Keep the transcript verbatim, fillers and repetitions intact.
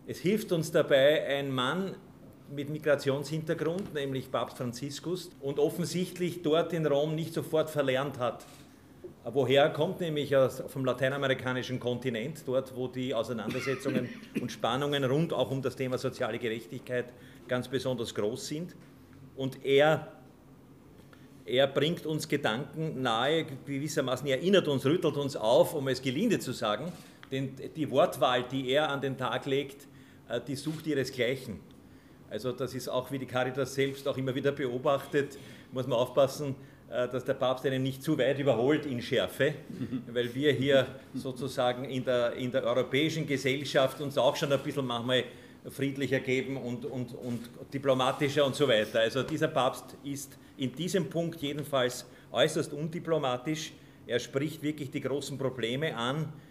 Es hilft uns dabei ein Mann mit Migrationshintergrund, nämlich Papst Franziskus, und offensichtlich dort in Rom nicht sofort verlernt hat, woher er kommt, nämlich vom lateinamerikanischen Kontinent, dort wo die Auseinandersetzungen und Spannungen rund auch um das Thema soziale Gerechtigkeit ganz besonders groß sind. Und er, er bringt uns Gedanken nahe, gewissermaßen erinnert uns, rüttelt uns auf, um es gelinde zu sagen, denn die Wortwahl, die er an den Tag legt, die sucht ihresgleichen. Also das ist auch, wie die Caritas selbst auch immer wieder beobachtet, muss man aufpassen, dass der Papst einen nicht zu weit überholt in Schärfe, weil wir hier sozusagen in der, in der europäischen Gesellschaft uns auch schon ein bisschen manchmal friedlicher geben und, und, und diplomatischer und so weiter. Also dieser Papst ist in diesem Punkt jedenfalls äußerst undiplomatisch. Er spricht wirklich die großen Probleme an,